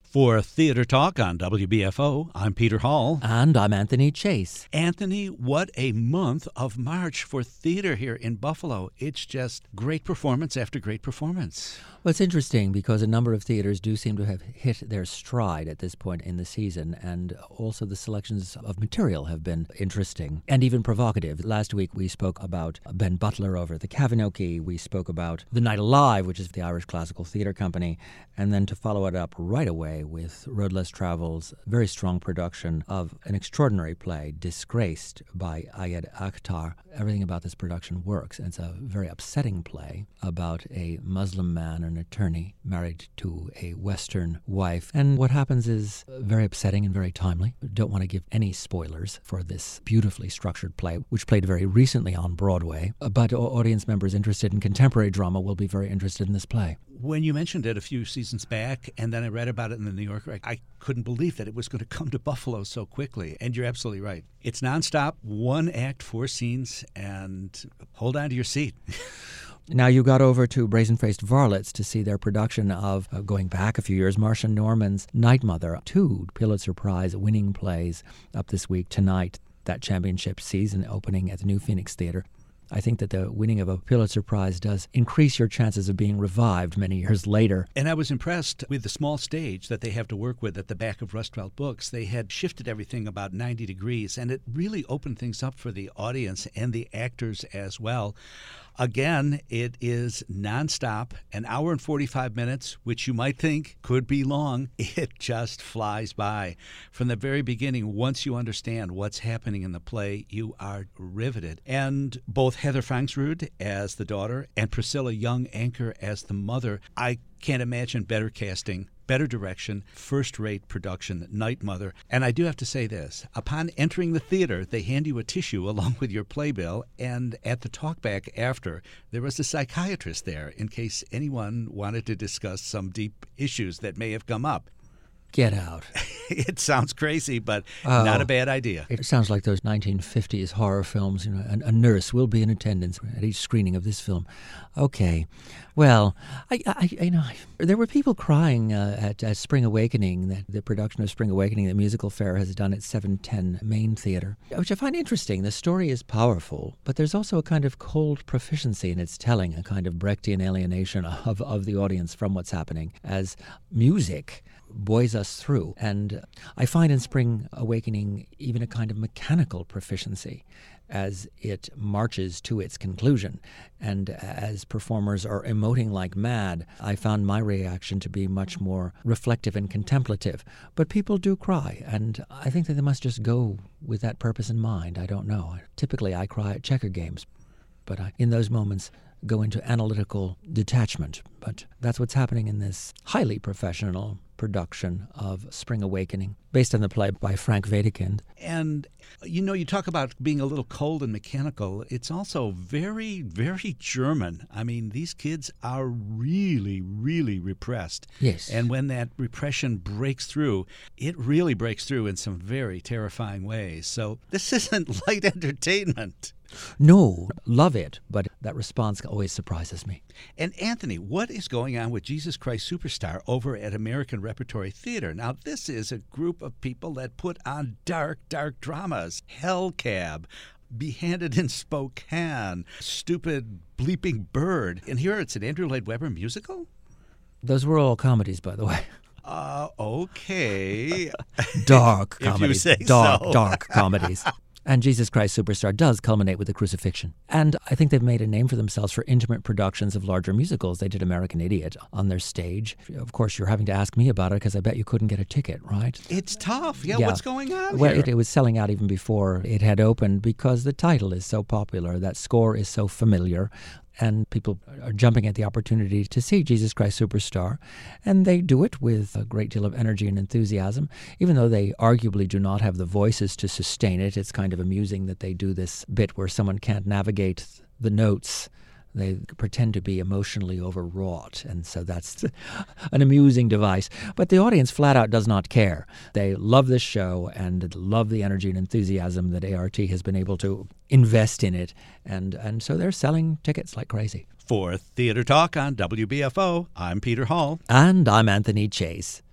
For Theater Talk on WBFO, I'm Peter Hall. And I'm Anthony Chase. Anthony, what a month of March for theater here in Buffalo. It's just great performance after great performance. Well, it's interesting because a number of theaters do seem to have hit their stride at this point in the season, and also the selections of material have been interesting and even provocative. Last week we spoke about Ben Butler over at the Kavinoky. We spoke about The Night Alive, which is the Irish Classical Theatre Company, and then to follow it up right away with Road Less Travel's very strong production of an extraordinary play, Disgraced, by Ayed Akhtar. Everything about this production works, and it's a very upsetting play about a Muslim man, an attorney, married to a Western wife. And what happens is very upsetting and very timely. Don't want to give any spoilers for this beautifully structured play, which played very recently on Broadway. But audience members interested in contemporary drama will be very interested in this play. When you mentioned it a few seasons back, and then I read about it in the New Yorker, I couldn't believe that it was going to come to Buffalo so quickly. And you're absolutely right. It's nonstop, one act, 4 scenes, and hold on to your seat. Now, you got over to Brazen-Faced Varlets to see their production of, going back a few years, Marcia Norman's Night Mother. 2 Pulitzer Prize winning plays up this week tonight, that championship season opening at the New Phoenix Theater. I think that the winning of a Pulitzer Prize does increase your chances of being revived many years later. And I was impressed with the small stage that they have to work with at the back of Rustwelt Books. They had shifted everything about 90 degrees, and it really opened things up for the audience and the actors as well. Again, it is nonstop, an hour and 45 minutes, which you might think could be long. It just flies by. From the very beginning, once you understand what's happening in the play, you are riveted. And both Heather Fangsrud as the daughter and Priscilla Young Anchor as the mother, I can't imagine better casting, better direction, first-rate production, Night Mother. And I do have to say this. Upon entering the theater, they hand you a tissue along with your playbill, and at the talkback after, there was a psychiatrist there in case anyone wanted to discuss some deep issues that may have come up. Get out. It sounds crazy, but not a bad idea. It sounds like those 1950s horror films. You know, a nurse will be in attendance at each screening of this film. Okay. Well, there were people crying at Spring Awakening, the production of Spring Awakening that Musical Fair has done at 710 Main Theater, which I find interesting. The story is powerful, but there's also a kind of cold proficiency in its telling, a kind of Brechtian alienation of the audience from what's happening as music buoys us through. And I find in Spring Awakening even a kind of mechanical proficiency as it marches to its conclusion. And as performers are emoting like mad, I found my reaction to be much more reflective and contemplative. But people do cry, and I think that they must just go with that purpose in mind. I don't know. Typically I cry at checker games, but in those moments go into analytical detachment. But that's what's happening in this highly professional production of Spring Awakening, based on the play by Frank Wedekind. And, you talk about being a little cold and mechanical. It's also very, very German. I mean, these kids are really, really repressed. Yes. And when that repression breaks through, it really breaks through in some very terrifying ways. So this isn't light entertainment. No, love it, but that response always surprises me. And Anthony, what is going on with Jesus Christ Superstar over at American Repertory Theater? Now, this is a group of people that put on dark, dark dramas. Hell Cab, Behanded in Spokane, Stupid Bleeping Bird. And here it's an Andrew Lloyd Webber musical? Those were all comedies, by the way. Okay. Dark comedies. If you say so. Dark comedies. And Jesus Christ Superstar does culminate with the crucifixion. And I think they've made a name for themselves for intimate productions of larger musicals. They did American Idiot on their stage. Of course, you're having to ask me about it because I bet you couldn't get a ticket, right? It's tough. Yeah. What's going on Well, here? it was selling out even before it had opened because the title is so popular. That score is so familiar. And people are jumping at the opportunity to see Jesus Christ Superstar. And they do it with a great deal of energy and enthusiasm. Even though they arguably do not have the voices to sustain it, it's kind of amusing that they do this bit where someone can't navigate the notes. They pretend to be emotionally overwrought, and so that's an amusing device. But the audience flat out does not care. They love this show and love the energy and enthusiasm that ART has been able to invest in it, and so they're selling tickets like crazy. For Theater Talk on WBFO, I'm Peter Hall. And I'm Anthony Chase.